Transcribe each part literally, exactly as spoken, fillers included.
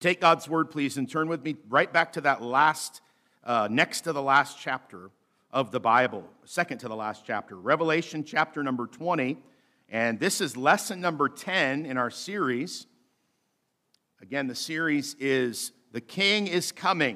Take God's word, please, and turn with me right back to that last, uh, next to the last chapter of the Bible, second to the last chapter, Revelation chapter number twenty. And this is lesson number ten in our series. Again, the series is The King is Coming.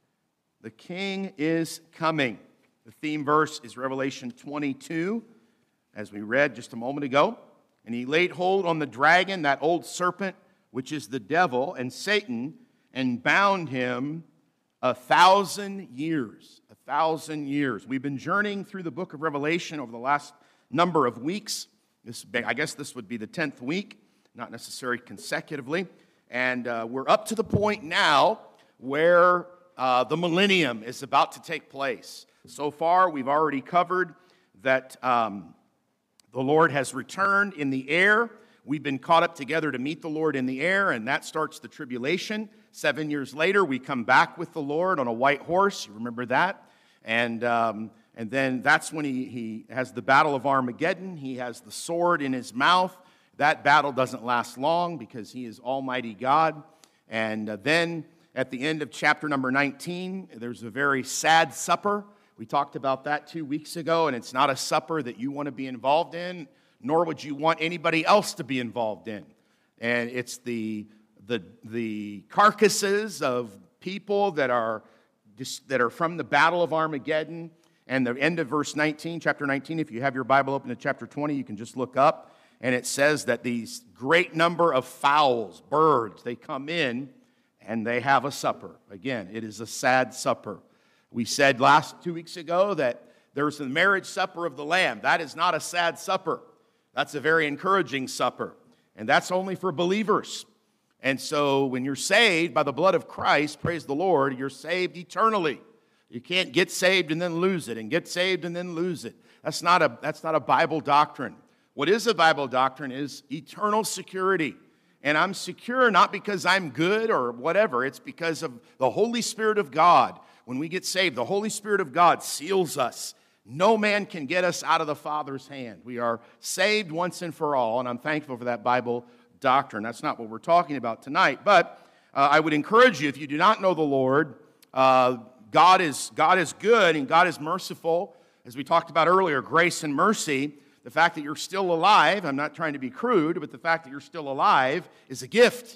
The King is Coming. The theme verse is Revelation twenty-two, as we read just a moment ago. And he laid hold on the dragon, that old serpent, which is the devil and Satan, and bound him a thousand years. A thousand years. We've been journeying through the book of Revelation over the last number of weeks. This, I guess this would be the tenth week, not necessarily consecutively. And uh, we're up to the point now where uh, the millennium is about to take place. So far, we've already covered that um, the Lord has returned in the air. We've been caught up together to meet the Lord in the air, and that starts the tribulation. Seven years later, we come back with the Lord on a white horse. You remember that? And um, and then that's when he, he has the battle of Armageddon. He has the sword in his mouth. That battle doesn't last long because he is Almighty God. And uh, then at the end of chapter number nineteen, there's a very sad supper. We talked about that two weeks ago, and it's not a supper that you want to be involved in, nor would you want anybody else to be involved in. And it's the the the carcasses of people that are that are from the battle of Armageddon. And the end of verse nineteen, chapter nineteen, if you have your Bible open to chapter twenty, you can just look up. And it says that these great number of fowls, birds, they come in and they have a supper. Again, it is a sad supper. We said last two weeks ago that there's the marriage supper of the Lamb. That is not a sad supper. That's a very encouraging supper, and that's only for believers. And so when you're saved by the blood of Christ, praise the Lord, you're saved eternally. You can't get saved and then lose it, and get saved and then lose it. That's not a, that's not a Bible doctrine. What is a Bible doctrine is eternal security. And I'm secure not because I'm good or whatever. It's because of the Holy Spirit of God. When we get saved, the Holy Spirit of God seals us. No man can get us out of the Father's hand. We are saved once and for all, and I'm thankful for that Bible doctrine. That's not what we're talking about tonight, but uh, I would encourage you, if you do not know the Lord, uh, God is, God is good and God is merciful. As we talked about earlier, grace and mercy. The fact that you're still alive, I'm not trying to be crude, but the fact that you're still alive is a gift.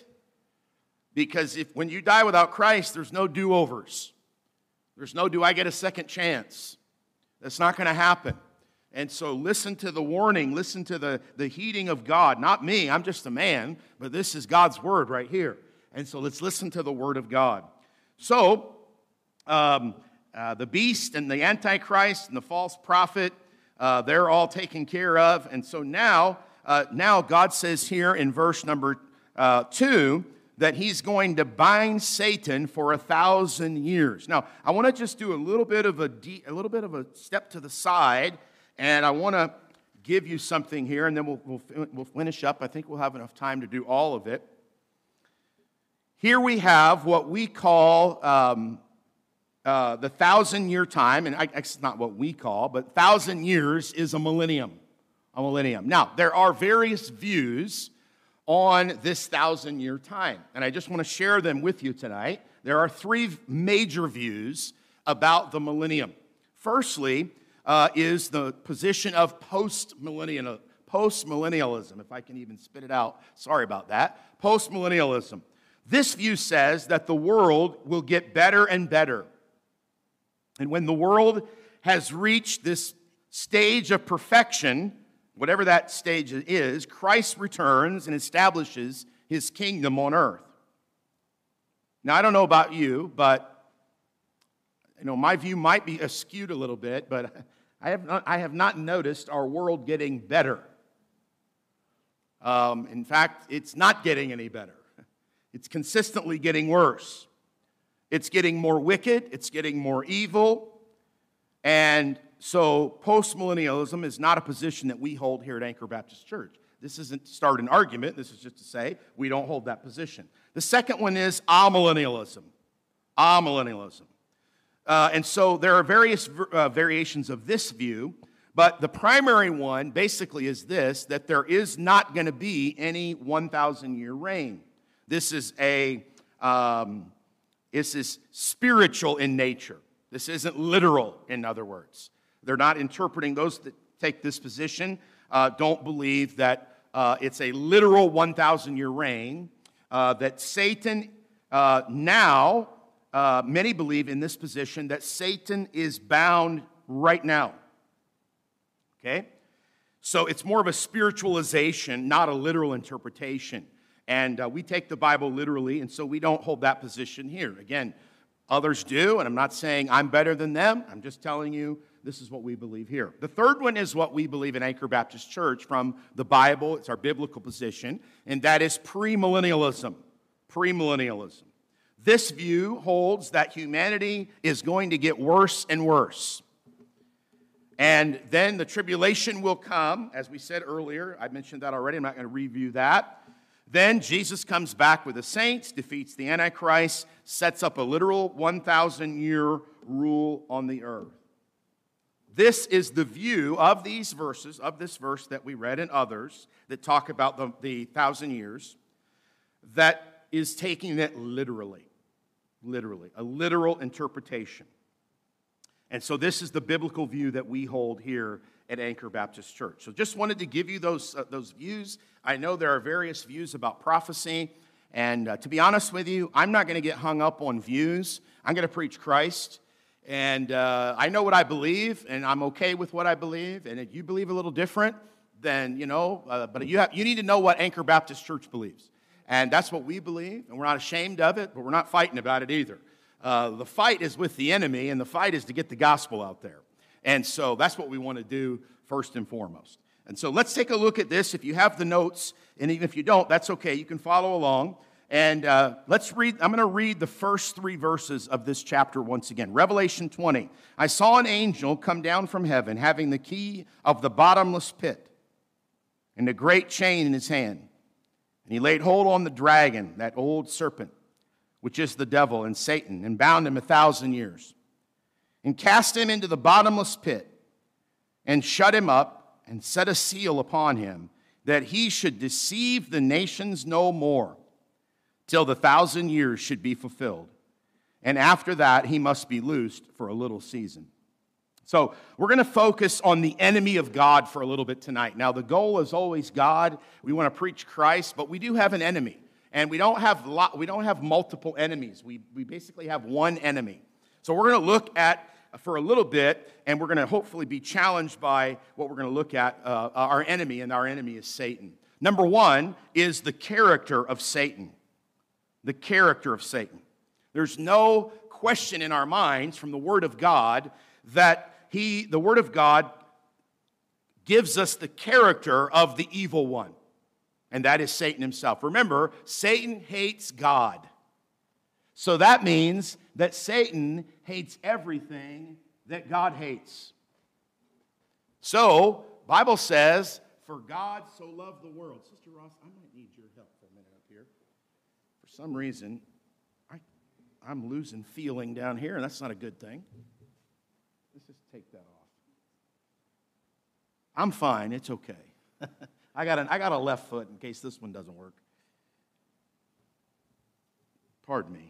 Because if when you die without Christ, there's no do-overs. There's no, do I get a second chance? That's not going to happen. And so listen to the warning, listen to the, the heeding of God. Not me, I'm just a man, but this is God's word right here. And so let's listen to the word of God. So, um, uh, the beast and the Antichrist and the false prophet, uh, they're all taken care of. And so now, uh, now God says here in verse number uh, two, that he's going to bind Satan for a thousand years. Now, I want to just do a little bit of a, de- a little bit of a step to the side, and I want to give you something here, and then we'll, we'll, we'll finish up. I think we'll have enough time to do all of it. Here we have what we call um, uh, the thousand-year time, and I, it's not what we call, but thousand years is a millennium, a millennium. Now, there are various views on this thousand-year time. And I just want to share them with you tonight. There are three major views about the millennium. Firstly uh, is the position of post-millennial, post-millennialism, if I can even spit it out. Sorry about that. Post-millennialism. This view says that the world will get better and better. And when the world has reached this stage of perfection, whatever that stage is, Christ returns and establishes his kingdom on earth. Now, I don't know about you, but you know, my view might be askewed a little bit, but I have not, I have not noticed our world getting better. Um, in fact, it's not getting any better. It's consistently getting worse. It's getting more wicked. It's getting more evil. And so postmillennialism is not a position that we hold here at Anchor Baptist Church. This isn't to start an argument. This is just to say we don't hold that position. The second one is amillennialism. Amillennialism. Uh, and so there are various uh, variations of this view, but the primary one basically is this, that there is not going to be any one thousand year reign. This is a, um, this is spiritual in nature. This isn't literal, in other words. They're not interpreting, those that take this position uh, don't believe that uh, it's a literal one thousand year reign, uh, that Satan uh, now, uh, many believe in this position, that Satan is bound right now. Okay? So it's more of a spiritualization, not a literal interpretation. And uh, we take the Bible literally, and so we don't hold that position here. Again, others do, and I'm not saying I'm better than them. I'm just telling you this is what we believe here. The third one is what we believe in Anchor Baptist Church from the Bible. It's our biblical position, and that is premillennialism. Premillennialism. This view holds that humanity is going to get worse and worse. And then the tribulation will come, as we said earlier. I mentioned that already. I'm not going to review that. Then Jesus comes back with the saints, defeats the Antichrist, sets up a literal one thousand year rule on the earth. This is the view of these verses, of this verse that we read and others that talk about the, the thousand years, that is taking it literally. Literally. A literal interpretation. And so this is the biblical view that we hold here at Anchor Baptist Church. So just wanted to give you those, uh, those views. I know there are various views about prophecy. And uh, to be honest with you, I'm not going to get hung up on views. I'm going to preach Christ. And uh, I know what I believe, and I'm okay with what I believe. And if you believe a little different, then, you know, uh, but you, have, you need to know what Anchor Baptist Church believes. And that's what we believe, and we're not ashamed of it, but we're not fighting about it either. Uh, the fight is with the enemy, and the fight is to get the gospel out there. And so that's what we want to do first and foremost. And so let's take a look at this. If you have the notes, and even if you don't, that's okay. You can follow along. And uh, let's read, I'm going to read the first three verses of this chapter once again. Revelation twenty. I saw an angel come down from heaven, having the key of the bottomless pit and a great chain in his hand. And he laid hold on the dragon, that old serpent, which is the devil and Satan, and bound him a thousand years, and cast him into the bottomless pit, and shut him up, and set a seal upon him, that he should deceive the nations no more, till the thousand years should be fulfilled. And after that, he must be loosed for a little season. So we're going to focus on the enemy of God for a little bit tonight. Now, the goal is always God. We want to preach Christ, but we do have an enemy. And we don't have lot, we don't have multiple enemies. We, we basically have one enemy. So we're going to look at, for a little bit, and we're going to hopefully be challenged by what we're going to look at, uh, our enemy, and our enemy is Satan. Number one is the character of Satan. The character of Satan. There's no question in our minds from the Word of God that he, the Word of God gives us the character of the evil one. And that is Satan himself. Remember, Satan hates God. So that means that Satan hates everything that God hates. So, Bible says, for God so loved the world. Sister Ross, I might need your help for a minute up here. For some reason, I, I'm losing feeling down here, and that's not a good thing. Let's just take that off. I'm fine. It's okay. I got an, I got a left foot in case this one doesn't work. Pardon me.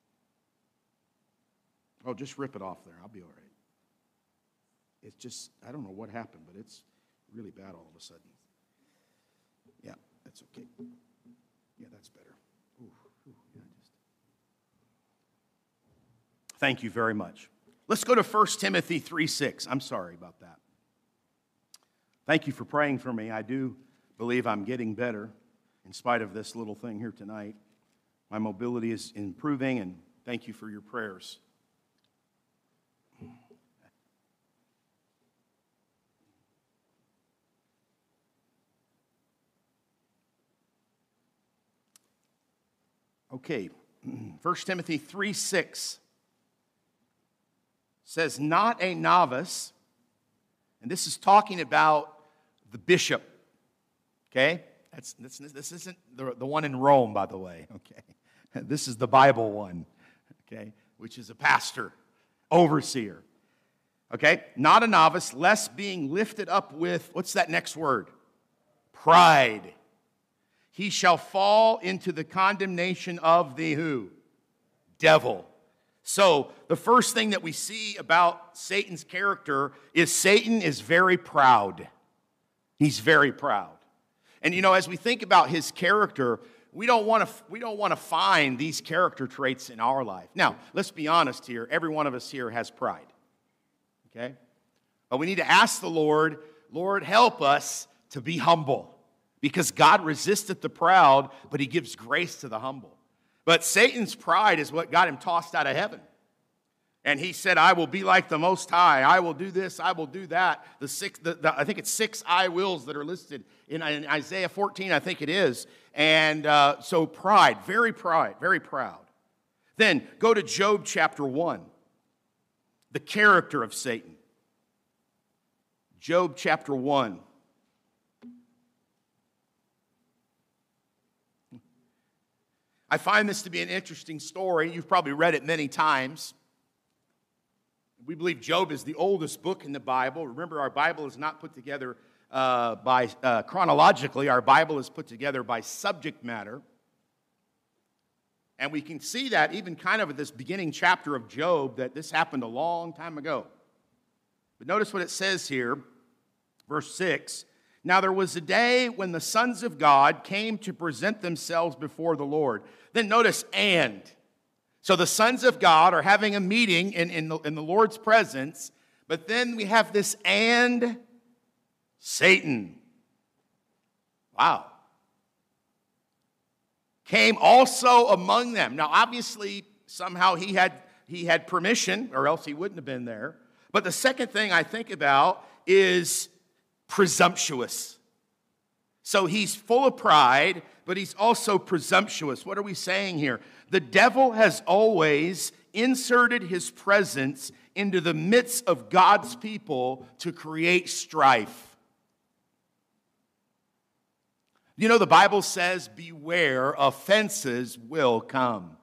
Oh, just rip it off there. I'll be all right. It's just, I don't know what happened, but it's really bad all of a sudden. Yeah, that's okay. Yeah, that's better. Ooh, ooh, yeah, just. Thank you very much. Let's go to First Timothy three six. I'm sorry about that. Thank you for praying for me. I do believe I'm getting better in spite of this little thing here tonight. My mobility is improving, and thank you for your prayers. Okay, First Timothy three six says, not a novice, and this is talking about the bishop, okay? That's, this, this isn't the, the one in Rome, by the way, okay? This is the Bible one, okay? Which is a pastor, overseer, okay? Not a novice, lest being lifted up with, what's that next word? Pride. he shall fall into the condemnation of the who? Devil. So the first thing that we see about Satan's character is Satan is very proud. He's very proud. And you know, as we think about his character, we don't want to we don't want to find these character traits in our life. Now, let's be honest here. Every one of us here has pride. Okay? But we need to ask the Lord, Lord, help us to be humble. Because God resisteth the proud, but he gives grace to the humble. But Satan's pride is what got him tossed out of heaven. And he said, I will be like the Most High. I will do this. I will do that. The six, the, the, I think it's six I wills that are listed in, in Isaiah fourteen, I think it is. And uh, so pride, very pride, very proud. Then go to Job chapter one, the character of Satan. Job chapter one. I find this to be an interesting story. You've probably read it many times. We believe Job is the oldest book in the Bible. Remember, our Bible is not put together uh, by uh, chronologically. Our Bible is put together by subject matter. And we can see that even kind of at this beginning chapter of Job, that this happened a long time ago. But notice what it says here, verse six. Now there was a day when the sons of God came to present themselves before the Lord. Then notice, and. So the sons of God are having a meeting in, in, the, in the Lord's presence, but then we have this and Satan. Wow. Came also among them. Now obviously, somehow he had, he had permission, or else he wouldn't have been there. But the second thing I think about is presumptuous. So he's full of pride, but he's also presumptuous. What are we saying here? The devil has always inserted his presence into the midst of God's people to create strife. You know, the Bible says, beware, offenses will come.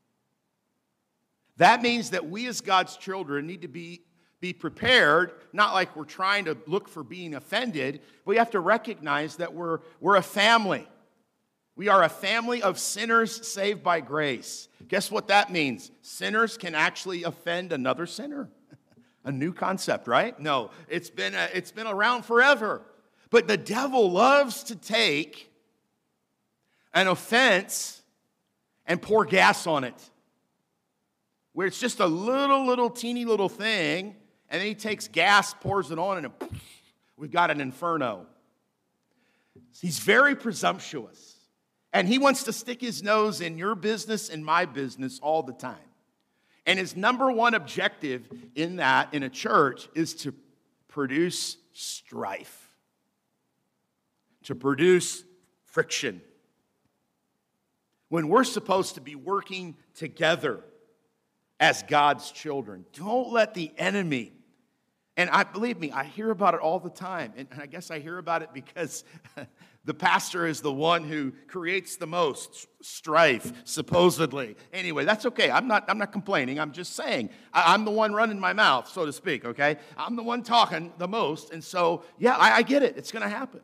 That means that we as God's children need to be Be prepared, not like we're trying to look for being offended. We have to recognize that we're, we're a family. We are a family of sinners saved by grace. Guess what that means? Sinners can actually offend another sinner. A new concept, right? No, it's been, a, it's been around forever. But the devil loves to take an offense and pour gas on it. Where it's just a little, little, teeny little thing, and then he takes gas, pours it on, and poof, we've got an inferno. He's very presumptuous. And he wants to stick his nose in your business and my business all the time. And his number one objective in that, in a church, is to produce strife. To produce friction. When we're supposed to be working together as God's children. Don't let the enemy, and I believe me, I hear about it all the time, and I guess I hear about it because the pastor is the one who creates the most strife, supposedly. Anyway, that's okay. I'm not, I'm not complaining. I'm just saying. I, I'm the one running my mouth, so to speak, okay? I'm the one talking the most, and so, yeah, I, I get it. It's going to happen.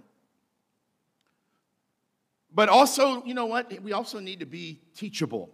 But also, you know what? We also need to be teachable.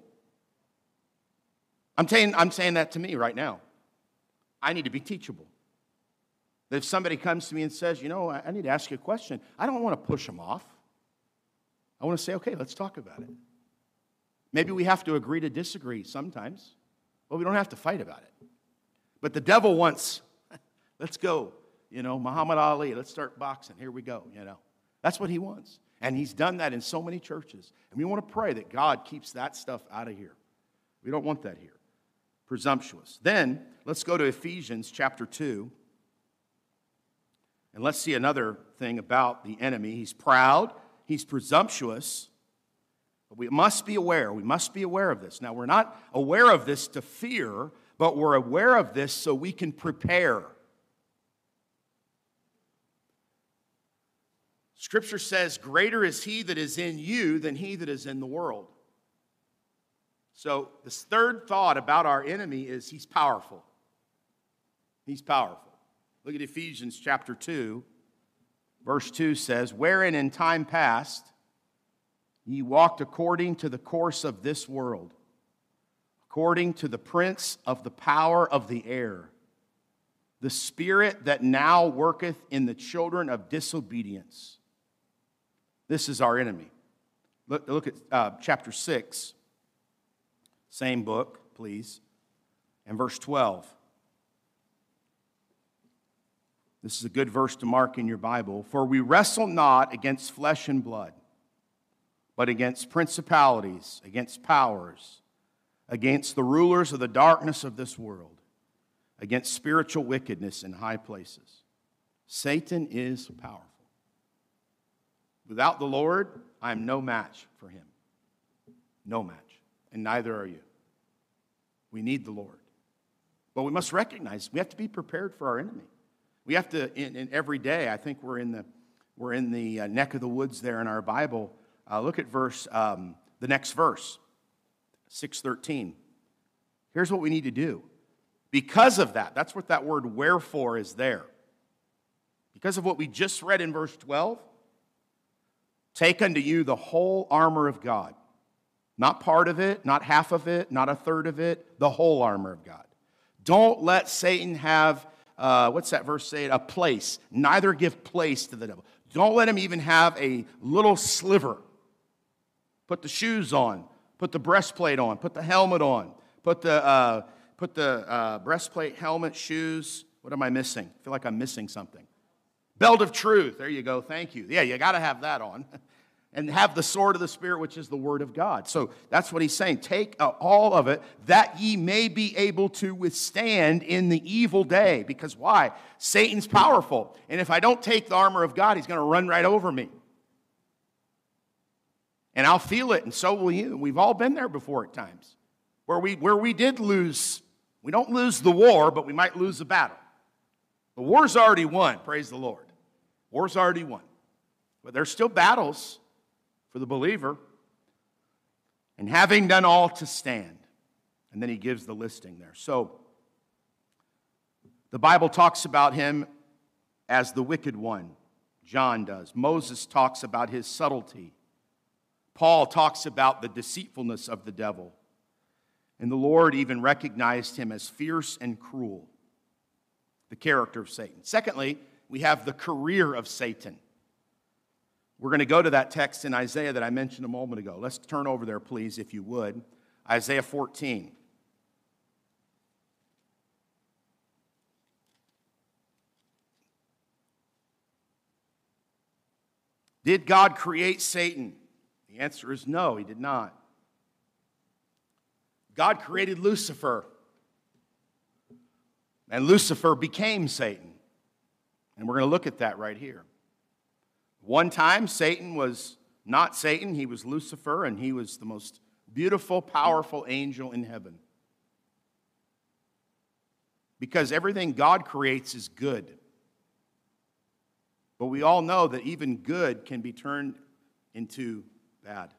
I'm saying, I'm saying that to me right now. I need to be teachable. That if somebody comes to me and says, you know, I need to ask you a question, I don't want to push them off. I want to say, okay, let's talk about it. Maybe we have to agree to disagree sometimes, but we don't have to fight about it. But the devil wants, let's go, you know, Muhammad Ali, let's start boxing, here we go, you know. That's what he wants. And he's done that in so many churches. And we want to pray that God keeps that stuff out of here. We don't want that here. Presumptuous. Then, let's go to Ephesians chapter two. And let's see another thing about the enemy. He's proud. He's presumptuous. But we must be aware. We must be aware of this. Now, we're not aware of this to fear, but we're aware of this so we can prepare. Scripture says, greater is he that is in you than he that is in the world. So this third thought about our enemy is he's powerful. He's powerful. Look at Ephesians chapter two. Verse two says, wherein in time past Ye walked according to the course of this world, according to the prince of the power of the air, the spirit that now worketh in the children of disobedience. This is our enemy. Look, look at uh, chapter six, same book, please, and verse twelve. This is a good verse to mark in your Bible. For we wrestle not against flesh and blood, but against principalities, against powers, against the rulers of the darkness of this world, against spiritual wickedness in high places. Satan is powerful. Without the Lord, I am no match for him. No match. And neither are you. We need the Lord. But we must recognize we have to be prepared for our enemy. We have to, in, in every day, I think we're in the, we're in the uh, neck of the woods there in our Bible. Uh, look at verse, um, the next verse, six thirteen. Here's what we need to do. Because of that, that's what that word wherefore is there. Because of what we just read in verse twelve, take unto you the whole armor of God. Not part of it, not half of it, not a third of it, the whole armor of God. Don't let Satan have, uh, what's that verse say? A place. Neither give place to the devil. Don't let him even have a little sliver. Put the shoes on. Put the breastplate on. Put the helmet on. Put the, uh, put the uh, breastplate, helmet, shoes. What am I missing? I feel like I'm missing something. Belt of truth. There you go. Thank you. Yeah, you got to have that on. And have the sword of the Spirit, which is the Word of God. So that's what he's saying. Take uh, all of it, that ye may be able to withstand in the evil day. Because why? Satan's powerful. And if I don't take the armor of God, he's going to run right over me. And I'll feel it, and so will you. We've all been there before at times. Where we, where we did lose, we don't lose the war, but we might lose the battle. The war's already won, praise the Lord. War's already won. But there's still battles for the believer. And having done all to stand. And then he gives the listing there. So, the Bible talks about him as the wicked one. John does. Moses talks about his subtlety. Paul talks about the deceitfulness of the devil. And the Lord even recognized him as fierce and cruel. The character of Satan. Secondly, we have the career of Satan. We're going to go to that text in Isaiah that I mentioned a moment ago. Let's turn over there, please, if you would. Isaiah fourteen. Did God create Satan? The answer is no, he did not. God created Lucifer. And Lucifer became Satan. And we're going to look at that right here. One time, Satan was not Satan. He was Lucifer, and he was the most beautiful, powerful angel in heaven. Because everything God creates is good. But we all know that even good can be turned into bad.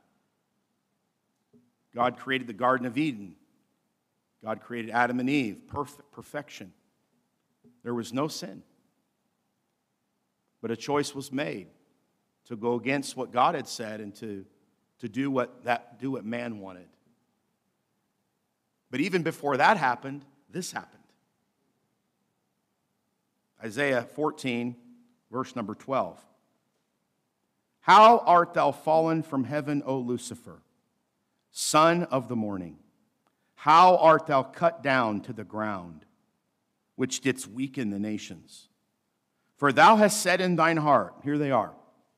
God created the Garden of Eden. God created Adam and Eve, perfect, perfection. There was no sin. But a choice was made to go against what God had said and to, to do what that do what man wanted. But even before that happened, this happened. Isaiah fourteen, verse number twelve. How art thou fallen from heaven, O Lucifer, son of the morning? How art thou cut down to the ground, which didst weaken the nations? For thou hast said in thine heart, here they are,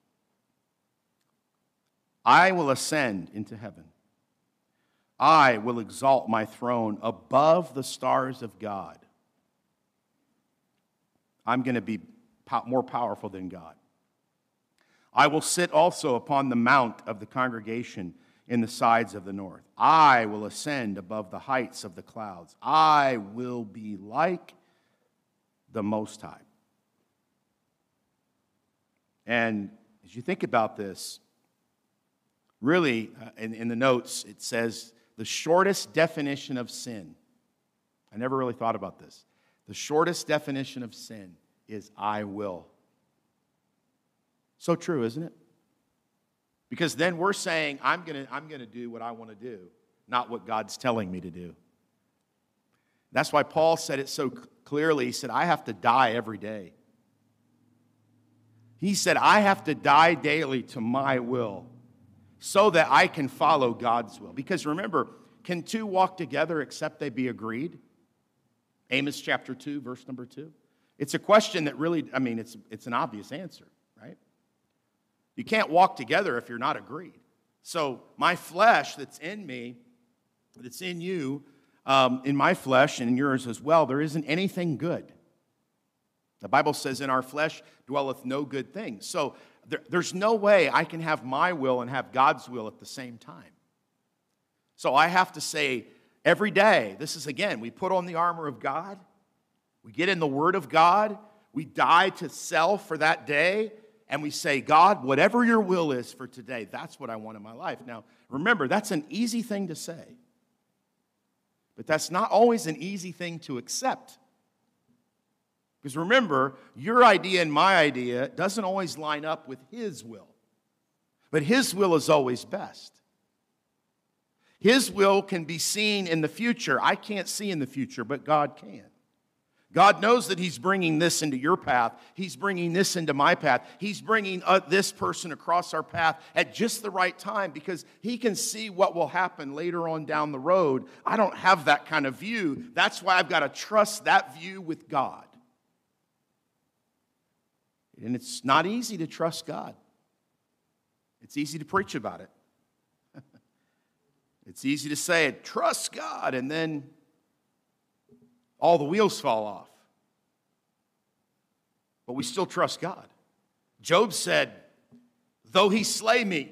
I will ascend into heaven. I will exalt my throne above the stars of God. I'm going to be more powerful than God. I will sit also upon the mount of the congregation in the sides of the north. I will ascend above the heights of the clouds. I will be like the Most High. And as you think about this, really, uh, in, in the notes, it says the shortest definition of sin. I never really thought about this. The shortest definition of sin is I will. So true, isn't it? Because then we're saying, I'm going to I'm going to do what I want to do, not what God's telling me to do. That's why Paul said it so clearly. He said, I have to die every day. He said, I have to die daily to my will so that I can follow God's will. Because remember, can two walk together except they be agreed? Amos chapter two, verse number two. It's a question that really, I mean, it's, it's an obvious answer, right? You can't walk together if you're not agreed. So my flesh that's in me, that's in you, um, in my flesh and in yours as well, there isn't anything good. The Bible says, in our flesh dwelleth no good thing. So there, there's no way I can have my will and have God's will at the same time. So I have to say every day, this is again, we put on the armor of God, we get in the Word of God, we die to self for that day, and we say, God, whatever your will is for today, that's what I want in my life. Now, remember, that's an easy thing to say, but that's not always an easy thing to accept. Because remember, your idea and my idea doesn't always line up with His will. But His will is always best. His will can be seen in the future. I can't see in the future, but God can. God knows that He's bringing this into your path. He's bringing this into my path. He's bringing uh, this person across our path at just the right time because He can see what will happen later on down the road. I don't have that kind of view. That's why I've got to trust that view with God. And it's not easy to trust God. It's easy to preach about it. It's easy to say, trust God, and then all the wheels fall off. But we still trust God. Job said, though He slay me,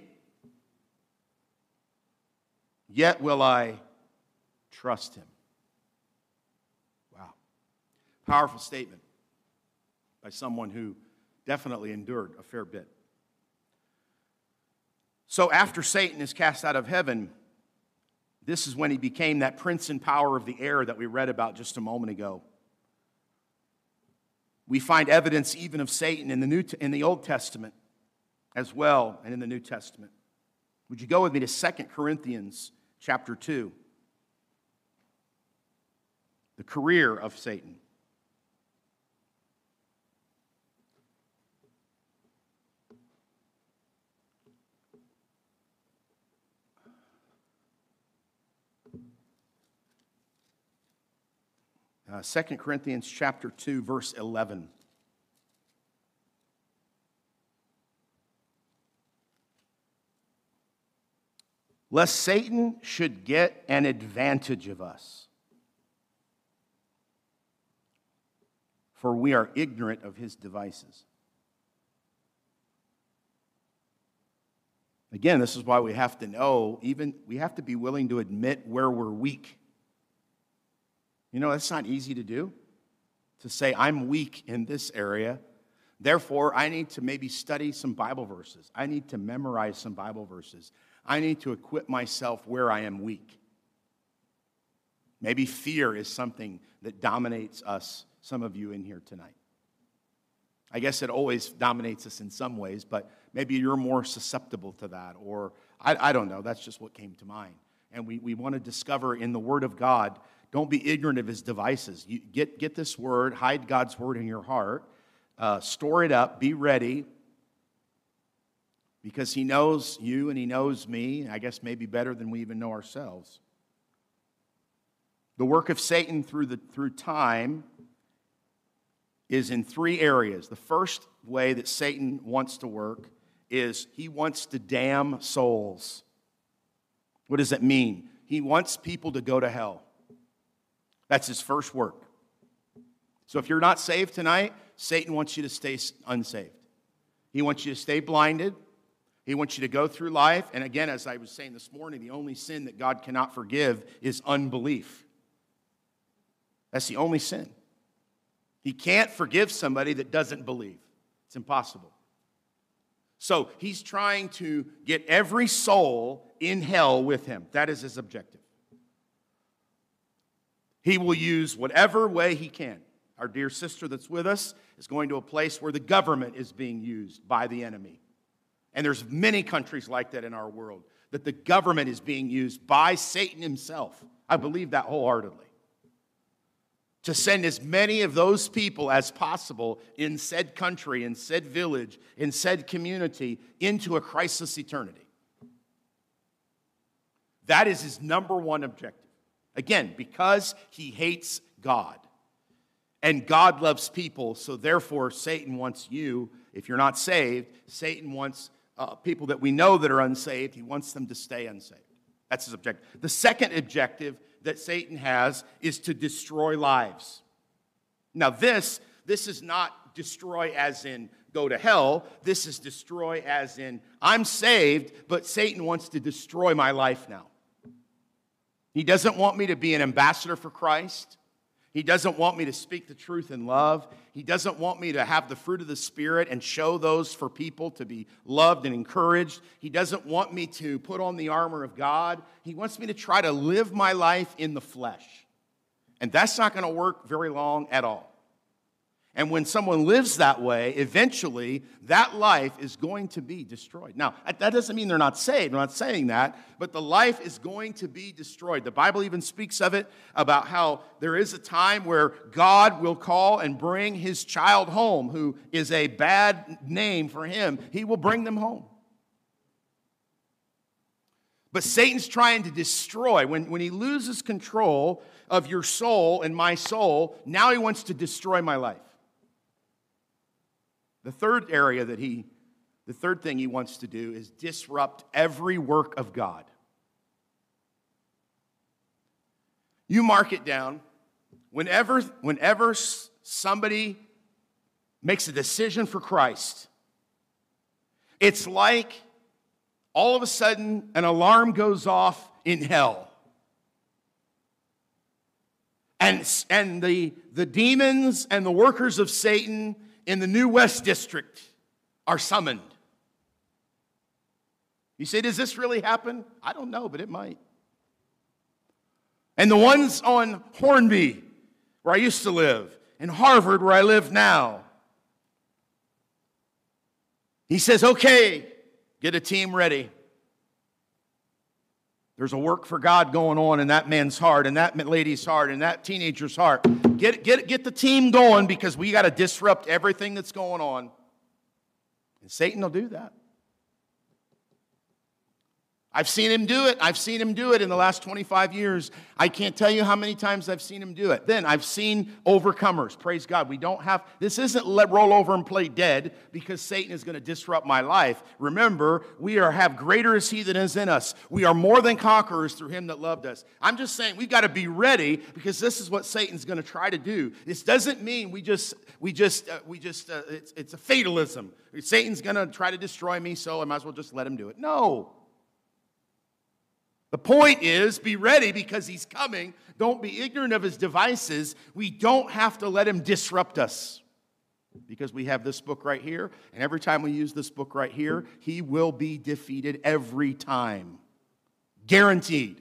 yet will I trust Him. Wow. Powerful statement by someone who definitely endured a fair bit. So after Satan is cast out of heaven, this is when he became that prince and power of the air that we read about just a moment ago. We find evidence even of Satan in the New in the Old Testament as well, and in the New Testament. Would you go with me to Second Corinthians chapter two? The career of Satan. Uh, Second Corinthians chapter two, verse eleven. Lest Satan should get an advantage of us, for we are ignorant of his devices. Again, this is why we have to know, even we have to be willing to admit where we're weak. You know, that's not easy to do, to say, I'm weak in this area, therefore I need to maybe study some Bible verses. I need to memorize some Bible verses. I need to equip myself where I am weak. Maybe fear is something that dominates us, some of you in here tonight. I guess it always dominates us in some ways, but maybe you're more susceptible to that, or I, I don't know, that's just what came to mind. And we, we want to discover in the Word of God, don't be ignorant of His devices. You get, get this Word, hide God's Word in your heart, uh, store it up, be ready, because He knows you and He knows me, I guess maybe better than we even know ourselves. The work of Satan through, the, through time is in three areas. The first way that Satan wants to work is he wants to damn souls. What does that mean? He wants people to go to hell. That's his first work. So if you're not saved tonight, Satan wants you to stay unsaved. He wants you to stay blinded. He wants you to go through life. And again, as I was saying this morning, the only sin that God cannot forgive is unbelief. That's the only sin. He can't forgive somebody that doesn't believe. It's impossible. So he's trying to get every soul in hell with him. That is his objective. He will use whatever way he can. Our dear sister that's with us is going to a place where the government is being used by the enemy. And there's many countries like that in our world, that the government is being used by Satan himself. I believe that wholeheartedly. To send as many of those people as possible in said country, in said village, in said community, into a Christless eternity. That is his number one objective. Again, because he hates God. And God loves people, so therefore Satan wants you, if you're not saved, Satan wants uh, people that we know that are unsaved, he wants them to stay unsaved. That's his objective. The second objective that Satan has is to destroy lives. Now this, this is not destroy as in go to hell. This is destroy as in I'm saved, but Satan wants to destroy my life now. He doesn't want me to be an ambassador for Christ. He doesn't want me to speak the truth in love. He doesn't want me to have the fruit of the Spirit and show those for people to be loved and encouraged. He doesn't want me to put on the armor of God. He wants me to try to live my life in the flesh. And that's not going to work very long at all. And when someone lives that way, eventually that life is going to be destroyed. Now, that doesn't mean they're not saved. I'm not saying that. But the life is going to be destroyed. The Bible even speaks of it, about how there is a time where God will call and bring his child home, who is a bad name for him. He will bring them home. But Satan's trying to destroy. When, when he loses control of your soul and my soul, now he wants to destroy my life. The third area that he, the third thing he wants to do is disrupt every work of God. You mark it down. Whenever, whenever somebody makes a decision for Christ, it's like all of a sudden an alarm goes off in hell. And, and the, the demons and the workers of Satan in the New West District are summoned. You say, does this really happen? I don't know, but it might. And the ones on Hornby, where I used to live, and Harvard, where I live now. He says, okay, get a team ready. There's a work for God going on in that man's heart, and that lady's heart, and that teenager's heart. Get, get, get the team going, because we got to disrupt everything that's going on. And Satan will do that. I've seen him do it. I've seen him do it in the last twenty-five years. I can't tell you how many times I've seen him do it. Then I've seen overcomers. Praise God. We don't have, this isn't let roll over and play dead because Satan is going to disrupt my life. Remember, we are have greater is he that is in us. We are more than conquerors through him that loved us. I'm just saying we've got to be ready, because this is what Satan's going to try to do. This doesn't mean we just, we just, uh, we just, uh, it's, it's a fatalism. Satan's going to try to destroy me, so I might as well just let him do it. No. The point is, be ready, because he's coming. Don't be ignorant of his devices. We don't have to let him disrupt us, because we have this book right here, and every time we use this book right here, he will be defeated every time. Guaranteed.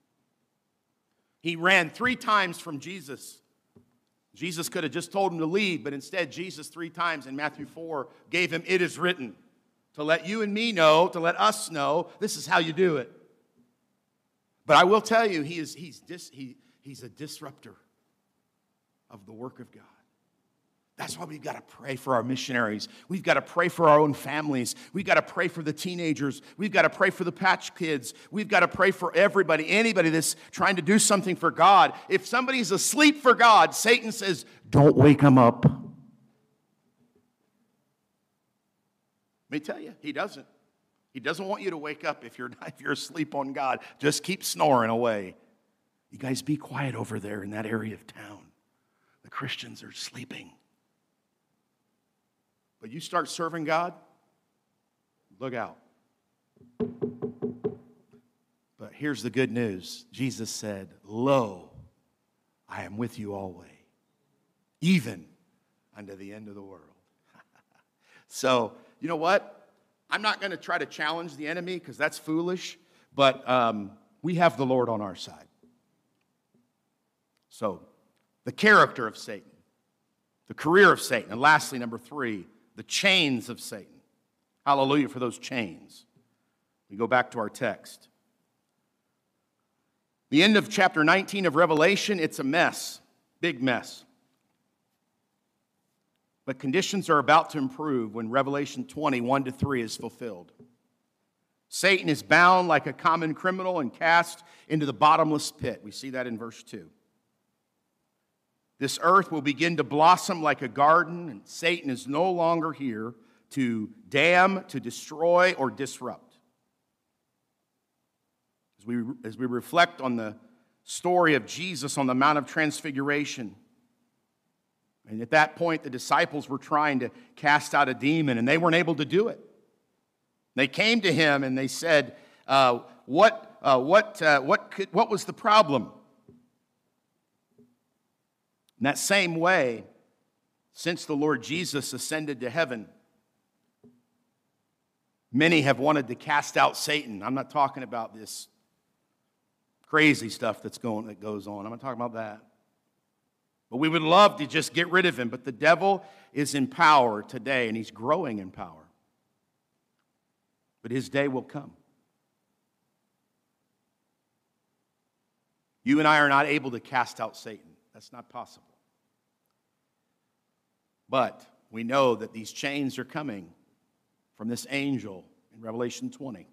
He ran three times from Jesus. Jesus could have just told him to leave, but instead Jesus three times in Matthew four gave him, it is written, to let you and me know, to let us know, this is how you do it. But I will tell you, he is, he's, dis, he, he's a disruptor of the work of God. That's why we've got to pray for our missionaries. We've got to pray for our own families. We've got to pray for the teenagers. We've got to pray for the patch kids. We've got to pray for everybody, anybody that's trying to do something for God. If somebody's asleep for God, Satan says, don't wake him up. Let me tell you, he doesn't. He doesn't want you to wake up if you're, if you're asleep on God. Just keep snoring away. You guys be quiet over there in that area of town. The Christians are sleeping. But you start serving God, look out. But here's the good news. Jesus said, lo, I am with you always, even unto the end of the world. So, you know what? I'm not going to try to challenge the enemy, because that's foolish, but um, we have the Lord on our side. So, the character of Satan, the career of Satan, and lastly, number three, the chains of Satan. Hallelujah for those chains. We go back to our text. The end of chapter nineteen of Revelation, it's a mess, big mess. But conditions are about to improve when Revelation twenty, one to three is fulfilled. Satan is bound like a common criminal and cast into the bottomless pit. We see that in verse two. This earth will begin to blossom like a garden, and Satan is no longer here to damn, to destroy, or disrupt. As we, as we reflect on the story of Jesus on the Mount of Transfiguration, and at that point the disciples were trying to cast out a demon, and they weren't able to do it. They came to him and they said, uh, what, uh, what, uh, what, could, what was the problem? In that same way, since the Lord Jesus ascended to heaven, many have wanted to cast out Satan. I'm not talking about this crazy stuff that's going, that goes on. I'm not talking about that. But we would love to just get rid of him. But the devil is in power today, and he's growing in power. But his day will come. You and I are not able to cast out Satan. That's not possible. But we know that these chains are coming from this angel in Revelation twenty.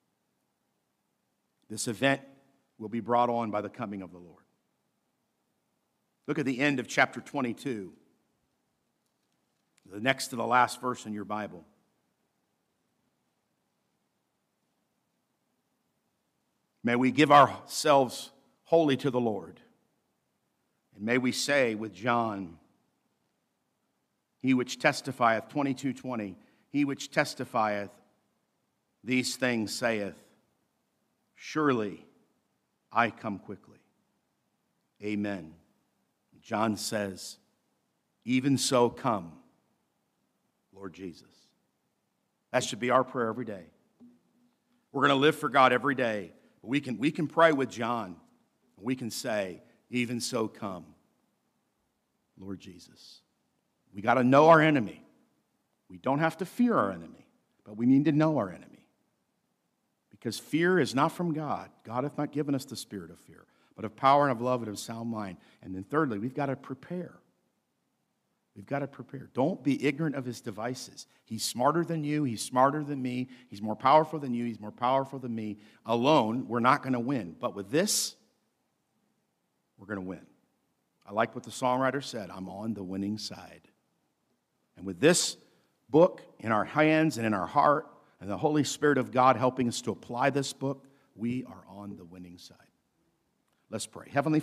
This event will be brought on by the coming of the Lord. Look at the end of chapter twenty-two, the next to the last verse in your Bible. May we give ourselves wholly to the Lord. And may we say with John, he which testifieth, twenty-two twenty, he which testifieth these things saith, surely I come quickly. Amen. John says, even so come, Lord Jesus. That should be our prayer every day. We're going to live for God every day. We can, we can pray with John. We can say, even so come, Lord Jesus. We got to know our enemy. We don't have to fear our enemy, but we need to know our enemy. Because fear is not from God. God hath not given us the spirit of fear, but of power and of love and of sound mind. And then thirdly, we've got to prepare. We've got to prepare. Don't be ignorant of his devices. He's smarter than you. He's smarter than me. He's more powerful than you. He's more powerful than me. Alone, we're not going to win. But with this, we're going to win. I like what the songwriter said. I'm on the winning side. And with this book in our hands and in our heart, and the Holy Spirit of God helping us to apply this book, we are on the winning side. Let's pray. Heavenly